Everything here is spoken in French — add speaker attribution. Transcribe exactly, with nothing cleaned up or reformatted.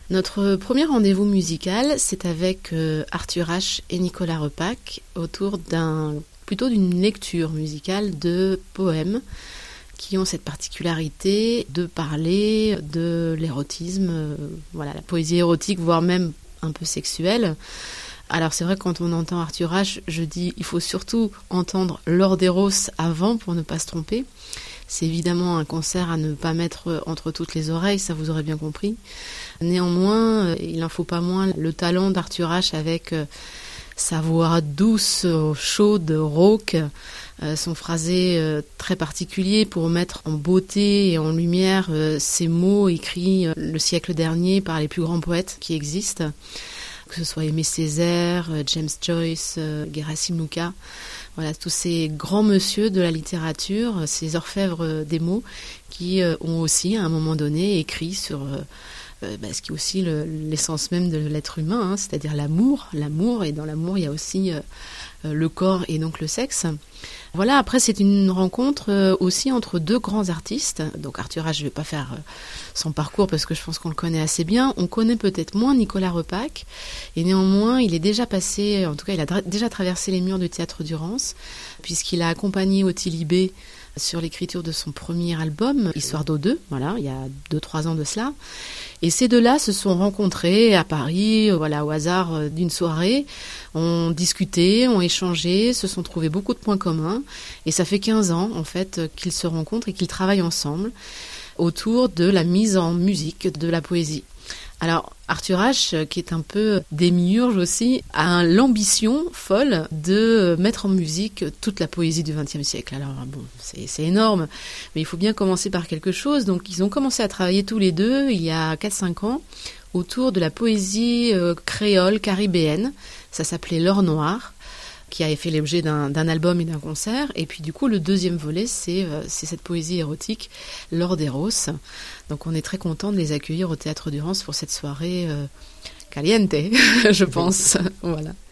Speaker 1: Notre premier rendez-vous musical, c'est avec euh, Arthur H et Nicolas Repac autour d'un, plutôt d'une lecture musicale de poèmes qui ont cette particularité de parler de l'érotisme, euh, voilà, la poésie érotique, voire même un peu sexuelle. Alors c'est vrai que quand on entend Arthur H, je dis il faut surtout entendre Lord Eros avant pour ne pas se tromper. C'est évidemment un concert à ne pas mettre entre toutes les oreilles, ça vous aurez bien compris. Néanmoins, il n'en faut pas moins le talent d'Arthur H avec sa voix douce, chaude, rauque, son phrasé très particulier pour mettre en beauté et en lumière ces mots écrits le siècle dernier par les plus grands poètes qui existent, que ce soit Aimé Césaire, James Joyce, Gerasim Luca. Voilà, tous ces grands monsieur de la littérature, ces orfèvres des mots qui ont aussi, à un moment donné, écrit sur euh, bah, ce qui est aussi le, l'essence même de l'être humain, hein, c'est-à-dire l'amour. L'amour, et dans l'amour, il y a aussi euh, le corps et donc le sexe. Voilà, après, c'est une rencontre euh, aussi entre deux grands artistes. Donc Arthur H, je ne vais pas faire euh, son parcours parce que je pense qu'on le connaît assez bien. On connaît peut-être moins Nicolas Repac, et néanmoins, il est déjà passé, en tout cas, il a dra- déjà traversé les murs du Théâtre du Rance, puisqu'il a accompagné Ottilie B sur l'écriture de son premier album, Histoire d'eau deux, voilà, il y a deux trois ans de cela. Et ces deux-là se sont rencontrés à Paris, voilà, au hasard d'une soirée, ont discuté, ont échangé, se sont trouvés beaucoup de points communs, et ça fait quinze ans, en fait, qu'ils se rencontrent et qu'ils travaillent ensemble autour de la mise en musique de la poésie. Alors, Arthur H, qui est un peu démiurge aussi, a l'ambition folle de mettre en musique toute la poésie du vingtième siècle. Alors, bon, c'est, c'est énorme, mais il faut bien commencer par quelque chose. Donc, ils ont commencé à travailler tous les deux, il y a quatre cinq ans, autour de la poésie euh, créole caribéenne. Ça s'appelait L'Or Noir, qui a fait l'objet d'un, d'un album et d'un concert. Et puis du coup, le deuxième volet, c'est, euh, c'est cette poésie érotique, Lord Eros. Donc on est très content de les accueillir au Théâtre du Rance pour cette soirée euh, caliente, je pense. Voilà.